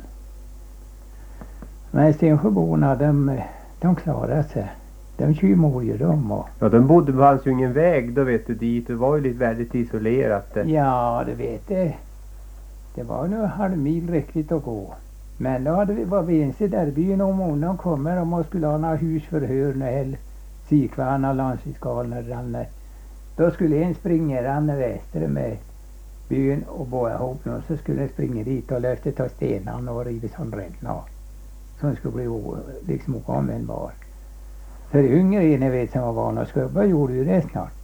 Men Stensjöborna, de, de klarade sig. De tjuvmod ju dem. Och... Ja, de bodde, det fanns ju ingen väg då vet du dit. Det var ju lite väldigt isolerat. Det. Ja, du vet det. Det var nog en halv mil riktigt att gå. Men då hade vi, var vi ense där i byn om morgonen kommer och man skulle ha några husförhör när Sikvarna landsfiskalen rann. Då skulle en springa rann väster med byn och båda ihop och så skulle en springa dit och löfte ta stenarna och riva som räddna. Som skulle bli o, liksom oanvändbar. För yngre inne vet som var vana skubba gjorde ju det snart.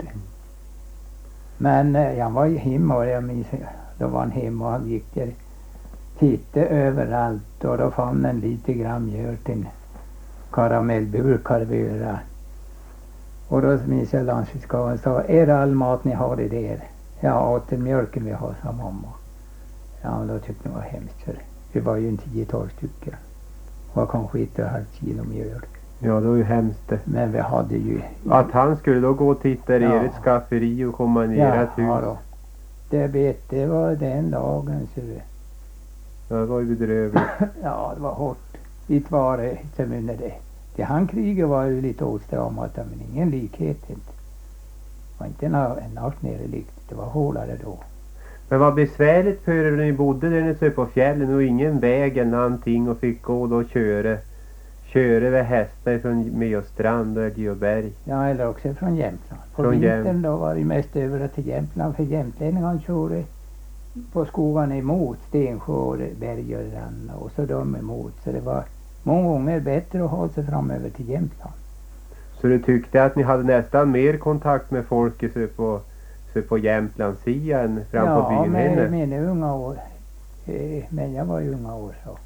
Men eh, han var ju hemma och jag minns, då var han hemma och han gick där. Tittade överallt och då fann han lite grann mjöl till karamellburkar vöra. Och då minns jag landsfiskalen sa, är det all mat ni har i det? Ja, åt den mjölken vi har, sa mamma. Ja, men då tyckte det var hemskt för det var ju en tio tolv stycken. Och kanske ett och ett halvt kilo mjöl. Ja, det var ju hemskt det. Men vi hade ju... Att han skulle då gå och titta i Ja. ert skafferi och komma ner Ja, i ett hus. ja då. Det vet, det var den dagen så det... Ja, det var ju bedrövligt. Ja, det var hårt. Inte var det som under det. Det han kriget var ju lite åtstramat men ingen likhet inte. Det var inte en art nere likt. Det var hårdare då. Men vad besvärligt för er när ni bodde där nere på fjällen och ingen väg eller någonting och fick gå då och köra. Köra med hästar från Meåstrand och Älgöberg. Ja, eller också från Jämtland. På Från vintern Jäm- då var det mest över till Jämtland. För jämtlänningarna körde på skogarna emot Stensjö och Berg och Ranna och så de emot. Så det var många gånger bättre att ha sig framöver till Jämtland. Så du tyckte att ni hade nästan mer kontakt med folket så på, så på Jämtlandssidan fram på Ja, byn med henne? mina unga år. Eh, Men jag var ju unga år så.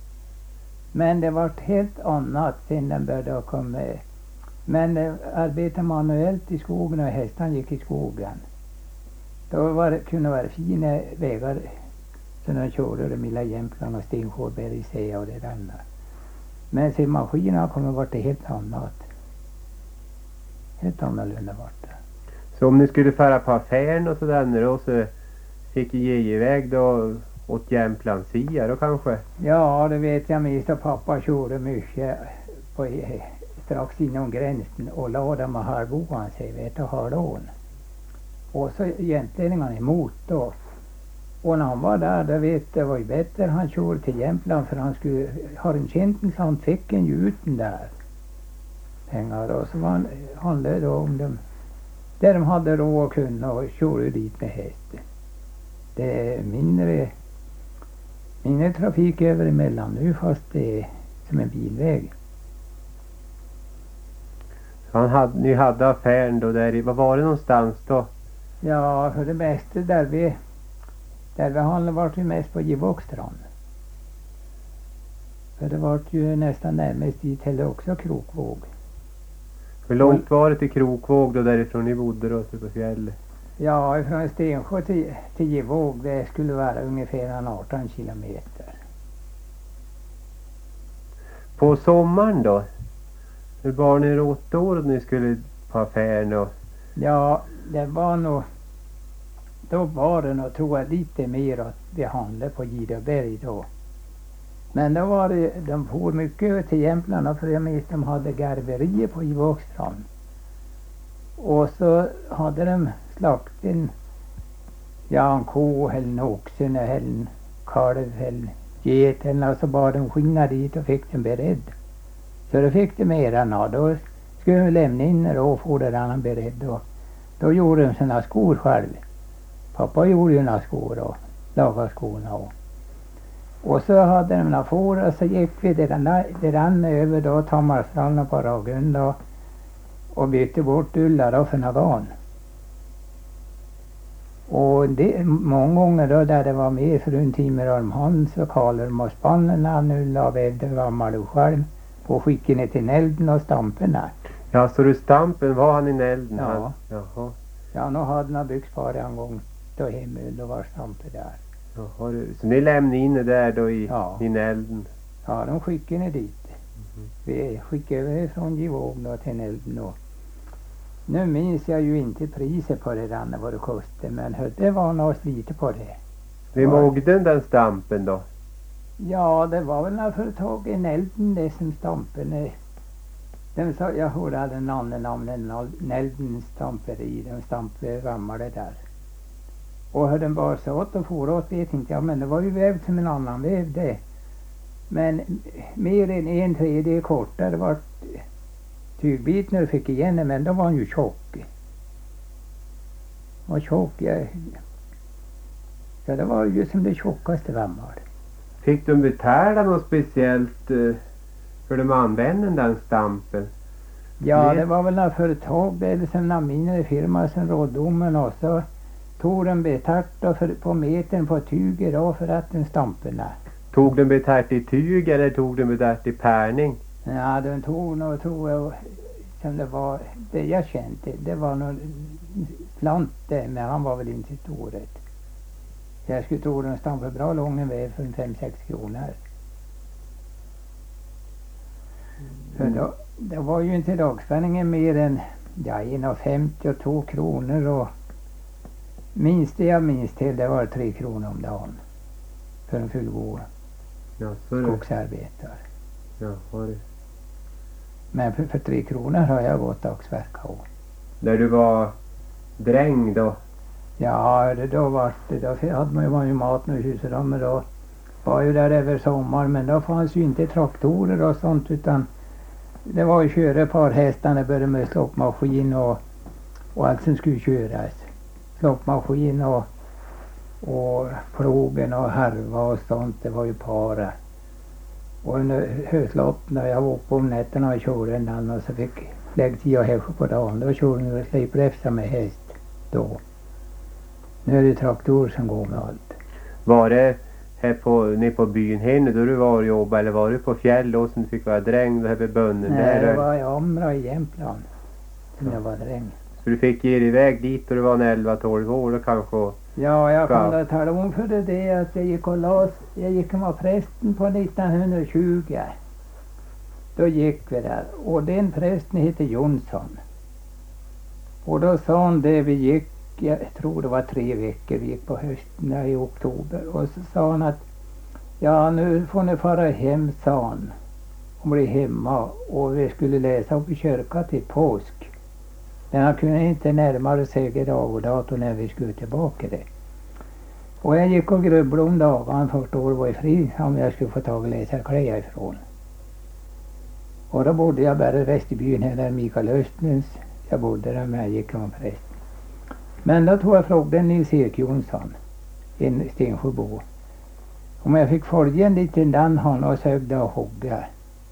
Men det var helt annat sen den började komma. Men eh, arbeta manuellt i skogen och hästan gick i skogen. Då var det, kunde det vara fina vägar som de körde det milla Jämtland och Stensjöberg se och det där. Men sen maskinerna kommer vart det helt annat. Helt annorlunda vart det. Så om ni skulle fara på affären och sådär och så fick ge iväg då åt Jämtlandssidan då kanske? Ja, det vet jag minst att pappa körde mycket på, strax inom gränsen och lade med halvboan sig, vet du, halvån. Och så jämtlänningarna emot då. Och när han var där, då vet det var ju bättre han körde till Jämtland för han skulle, har en känt så han fick en ju uten där. Pengar och så var han, handlade då om dem. Där de hade råd att kunna och körde dit med hästen. Det är mindre, mindre trafik över emellan nu fast det är som en bilväg. Han hade, ni hade affären då där i, vad var det någonstans då? Ja, för det mesta där vi, där vi handlade vart vi mest på Givåkstrand. För det var ju nästan närmast dit heller också Krokvåg. Hur långt var det till Krokvåg då därifrån ni bodde då på fjället? Ja, från Stensjö till, till Givåg det skulle vara ungefär arton kilometer. På sommaren då? Hur var ni åt då när ni skulle på affären och... Ja, det var nog, då var det nog tror jag lite mer att vi handlade på Gideberg då. Men då var det, de for mycket till Jämtland för jag minns de hade garverier på Givåkstrand. Och så hade de slakt en, ja, en ko eller en oxen eller en kalv eller en get eller så bara de skinna dit och fick den beredd. Så då fick de mera, då skulle vi lämna in och få den annan beredd och då gjorde de sina skor själv. Pappa gjorde ju några skor och lagade skorna och och så hade de några får och så gick vi det rann över då Tammarstranden på Ragunda och bytte bort ullar och för nagan. Och det, många gånger då där det var mer för en timme om hand så kallade de och spannen han ulla och vävde gammal och skärm och skickade ner till elden och stamperna. Ja, så du stampen var han i elden? Ja. Han, jaha. Ja, nu hade han byxpar en gång då hemma och var stampe där. Jaha, du- så ni lämnade in det där då i, Ja. i elden? Ja, de skickade ner dit. Mhm. Vi skickade över från Givåg då till elden och nu minns jag ju inte priset på det där vad det kostade men hör, det var något lite på det. Vem Ja. ågde den stampen då? Ja, det var väl när företag i elden det som stampen. De sa, jag hörde aldrig namnen namnen Nelden stamperi, de stampade rammade där. Och hur den bara så åt och for åt vet inte jag, men det var ju vävt som en annan väv det. Men mer än en tredje kortare var tygbiten när du fick igen den, men då var han ju tjock. Och tjock, jag, ja det var ju som det tjockaste vammar. Fick de betala något speciellt uh, för de använde den stampen? Ja, det... det var väl några företag eller som några mindre firma som råddomen, och så tog de betalt för, på metern på tyger då för att den stamperna. Tog de betalt i tyg eller tog de betalt i pärning? Ja, de tog nog, tror jag, som det var, det jag kände, det var någon slant det, men han var väl inte storhet. Jag skulle tro den stampade bra lång en väg för fem sex kronor. För då, det var ju inte dagspänningen mer än ja, en femtio och två kronor, och minst det jag minns till det var tre kronor om dagen för en fullgod ja, skogsarbetare. Ja, var det. Men för, för tre kronor har jag gått dagsverka och. När du var dräng då? Ja, det då var det, då hade man ju, man ju mat och husrum, och då var ju där över sommar, men då fanns ju inte traktorer och sånt, utan det var ju köra ett par hästarna, började med sloppmaskin och, och allt som skulle köras. Sloppmaskin och, och plogen och harva och sånt, det var ju para. Och under höstlotten när jag var uppe om nätterna och körde en annan, och så fick lägga tio hästar på dagen, då körde jag och släpläfsa med häst då. Nu är det traktor som går med allt. Var det här på, ni på byn henne då du var och jobbade, eller var du på fjäll då som du fick vara dräng här vid bönnen? Nej, där, det var i Amra i Jämtland som ja. Jag var dräng. Så du fick ge dig iväg dit då du var elva tolv år och kanske? Ja, jag kan da tala om för det, det att jag gick och las, jag gick och var prästen på nittonhundratjugo. Då gick vi där, och den prästen heter Jonsson. Och då sa han det, vi gick, jag tror det var tre veckor, vi gick på hösten i oktober, och så sa han att ja, nu får ni fara hem, sa han, och bli hemma, och vi skulle läsa upp i kyrka till påsk. Men han kunde inte närmare säga dag och dator när vi skulle tillbaka det. Och jag gick och grubblade om dagen första året var i fri, om jag skulle få tag och läsa kläder ifrån. Och då bodde jag bara i Västerbyn här där Mikael Östnäs, jag bodde där, men jag gick om präst. Men då tog jag frågan Nils-Erik Jonsson, en Stensjöbo, om jag fick följa en liten dan han och sögde och hugga.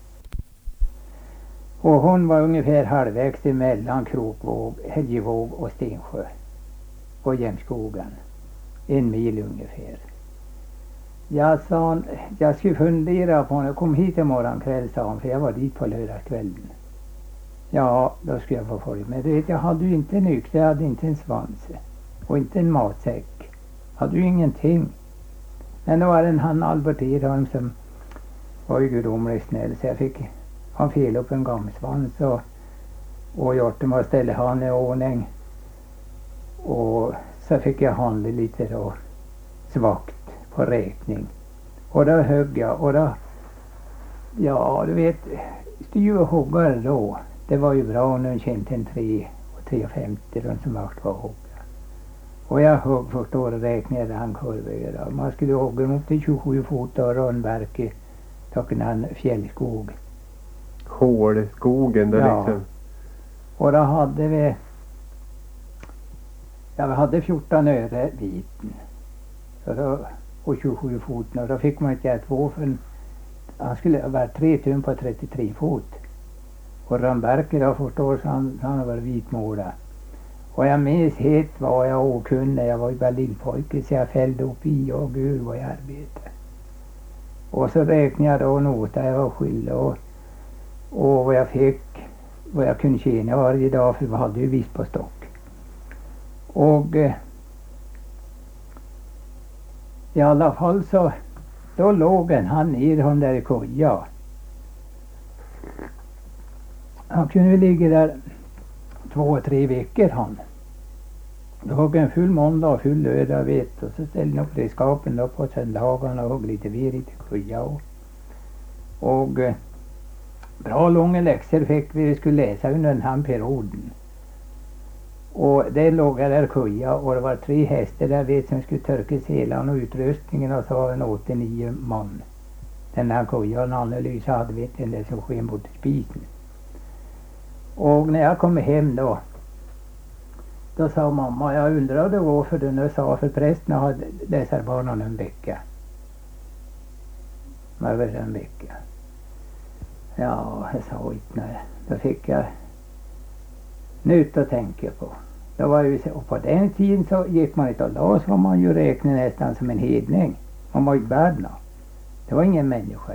Och hon var ungefär halvvägs emellan Krokvåg, Helgevåg och Stensjö på Jämskogen. En mil ungefär. Jag sa han, jag skulle fundera på när jag kom hit imorgon kväll, sa han, för jag var dit på lördagskvällen. Ja, då skulle jag få följa. Men du vet, jag hade ju inte nykter, jag hade inte en svans och inte en matsäck. Hade ju ingenting. Men då var det en han Albert Edholm som var ju gudomligt snäll, så jag fick han fel upp en gamsvans och, och gjort dem och ställa han i ordning. Och så fick jag handla lite då svagt på räkning. Och då högg jag, och då, ja du vet, styva huggare då, det var ju bra när de kände en tre och tre femtio de som vart var hugga. Och jag högg första året räknade han kurvor då. Man skulle hugga dem upp till tjugosju fot och rönnverke, tackade fjällskog. Hålskogen då ja. Liksom. Och då hade vi, ja vi hade fjorton öre biten. Så då, och tjugosju fot, och då fick man inte göra två för en, han skulle vara tre tum på trettiotre fot. Och Rönnberger då förstår så han, han var vitmålad. Och jag minns helt vad jag okunde, jag var ju bara lillpojke så jag fällde upp i och gud vad jag arbetade. Och så räknade jag då nota jag var skyldig och, och vad jag fick, vad jag kunde tjäna varje dag, för vi hade ju visst på stock. Och eh, i alla fall så då låg en han ner hon där i koja. Han kunde ligga där två, tre veckor han. Då högg en full måndag och full lördag vet, och så ställde han upp redskapen då på söndagarna och högg lite vir lite koja. Och, och eh, bra långa läxor fick vi, vi skulle läsa under den här perioden. Och det låg jag där koja, och det var tre hästar där vet som skulle törka selan och utrustningen, och så var det en åttionio man. Den här kojan analys hade vet den där som sken bort i spisen. Och när jag kom hem då då sa mamma, jag undrade varför du nu sa för prästen hade dessa barnen en vecka. Över en vecka. Ja, jag sa inte nej. Då fick jag nytt att tänka på. Då var ju, och på den tiden så gick man inte och la så var man ju räknad nästan som en hedning. Man var ju världna. Det var ingen människa.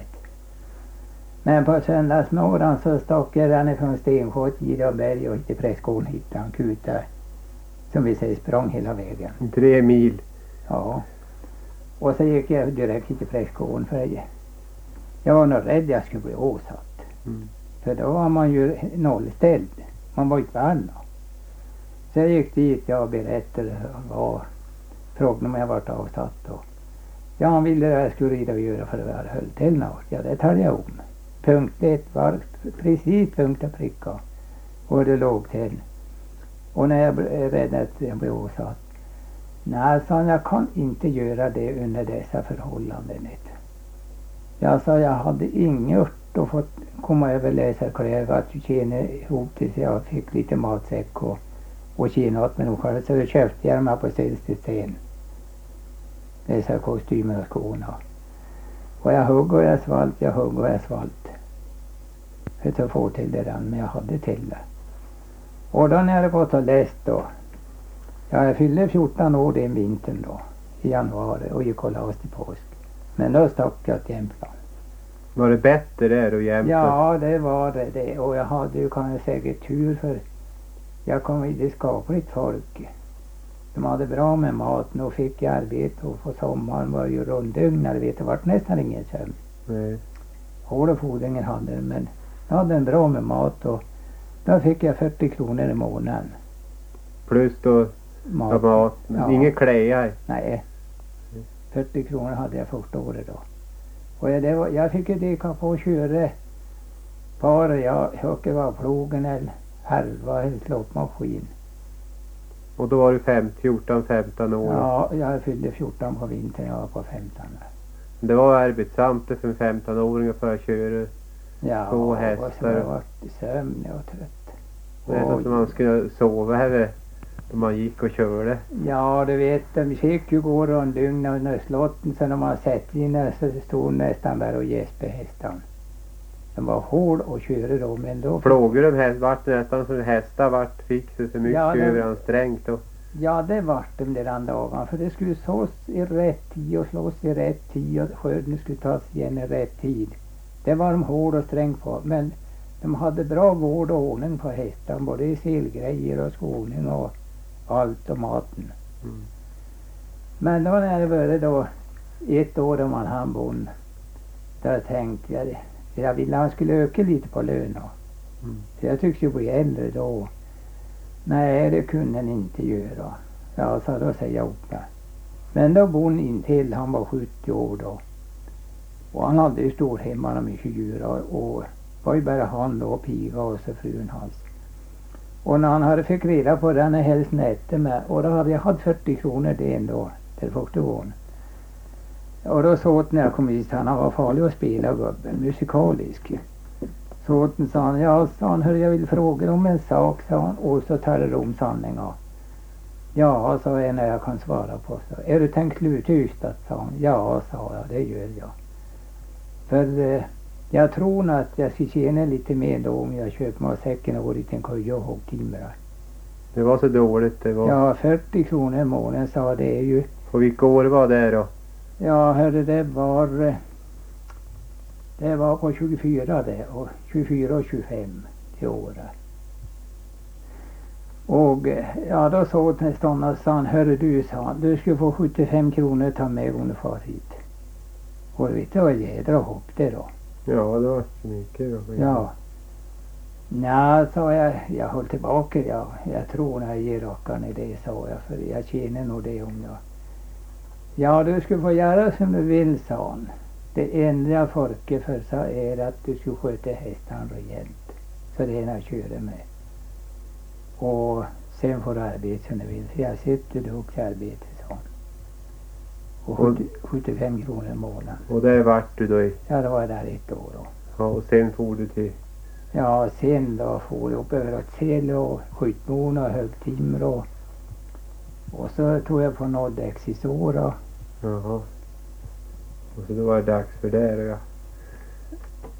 Men på söndagsmorgon så stack jag den ifrån Stenskott, Gidaberg och till prästgården hittade han kuta som vi säger sprang hela vägen. Tre mil. Ja. Och så gick jag direkt till prästgården för jag, jag var nog rädd jag skulle bli åsatt. Mm. För då var man ju nollställd. Man var inte värna. Så jag gick dit jag berättade vad frågade om jag varit avsatt då. Ja, han ville att jag skulle rida och göra för att jag höll till något. Ja, det tar jag om. Punkt ett var precis punkt och pricka. Och det låg till. Och när jag är rädd att jag blev åsatt. Nej, sa han, jag kan inte göra det under dessa förhållanden. Jag sa, jag hade inget att få komma över läsarkläder att tjäna ihop tills jag fick lite matsäck och, och tjäna åt mig nog själv. Så då köpte jag dem här på Sten. Dessa kostymer och skorna. Och jag hugg och jag svalt, jag hugg och jag svalt. För att få till det där, men jag hade till det. Och då när jag gått och läst då. Ja, jag fyllde fjorton år den vintern då. I januari och gick och las till påsk. Men då stack jag till Jämtland. Var det bättre där och Jämtland? Ja, det var det, det. Och jag hade ju kan jag säga tur för jag kom i det skapligt folk. De hade bra med maten och fick jag arbete och på sommaren var ju runddygnar. Vet det vart nästan ingen sömn. Nej. Hård och fodringen hade den, men jag hade en bra med mat och då fick jag fyrtio kronor i månaden. Plus då mat. mat. Ja. Inga kläder. Nej. fyrtio kronor hade jag första året då. Och jag, det var, jag fick ju dyka på och köra bara jag högg var plogen eller halva eller slottmaskin. Och då var du fem, fjorton, femton år. Ja, jag fyllde fjorton på vintern, jag var på femton. Det var arbetsamt för en femton-åring att föra köra ja, två hästar. Och så har jag varit sömnig och trött. Det är som man skulle sova här då man gick och körde. Ja, du vet, de fick ju gå runt dygnet under slotten så när man sett in så stod nästan bara och gäspade hästan. De var hård och köra då, men då... Plågor de häst, vart nästan som hästar vart fick så för mycket ja, det... överansträngt och... Ja, det vart de där dagarna. För det skulle sås i rätt tid och slås i rätt tid och skörden skulle tas igen i rätt tid. Det var de hård och sträng på. Men de hade bra vård och ordning på hästan. Både i selgrejer och skoning och allt och maten. Mm. Men då när det var då ett år då man hann bon. Då tänkte jag, jag ville han skulle öka lite på lönen. Mm. För jag tyckte ju bli äldre då. Nej, det kunde han inte göra. Ja, så då säger jag upp mig. Men då bor han intill, han var sjuttio år då. Och han hade ju stor hemma och mycket djur och var ju bara han då, piga och så frun hans. Och när han hade fick reda på den är helst nätte med, och då hade jag haft fyrtio kronor det ändå, till första gången. Och då så åt när jag kom hit, han var farlig att spela gubben, musikalisk. Så åt han, sa han, ja, sa han, hör jag vill fråga om en sak, sa han, och så tar det om sanningen. Ja, sa jag när jag kan svara på så. Är du tänkt sluta Ystad, sa han. Ja, sa jag, det gör jag. För eh, jag tror att jag ska tjäna lite mer då om jag köper mig säcken och går dit en koja och timrar. Det var så dåligt det var. Ja, fyrtio kronor i månaden, sa det är ju. Och vilka år var det då? Ja, hörde det var eh, det var på tjugofyra det, och tjugofyra och tjugofem till året. Och ja, då sa åt nästan och sa han, hörru du, sa han, du ska få sjuttiofem kronor ta med om du far hit. Och vet du vad jädra hopp det då? Ja, det var så mycket då. Ja. Nej, sa jag, jag höll tillbaka, ja. Jag tror när jag ger rackarna det, sa jag, för jag känner nog det om jag. Ja, du ska få göra som du vill, sa han. Det enda jag forkar för så är att du ska sköta hästan rejält. Så det är när jag kör med. Och sen får du arbeta som du vill. För jag sitter duktig arbete, sa han. Och Och- sjuttiofem kronor i månaden. Och där vart du då i, Ja, då var jag där ett år då. ja, och sen for du till, Ja, sen då for jag upp över Åtsel och Skyttmorna och Högtimrå. Och, och så tog jag på Noddex i Sora. jaha. Och så då var det dags för det, ja.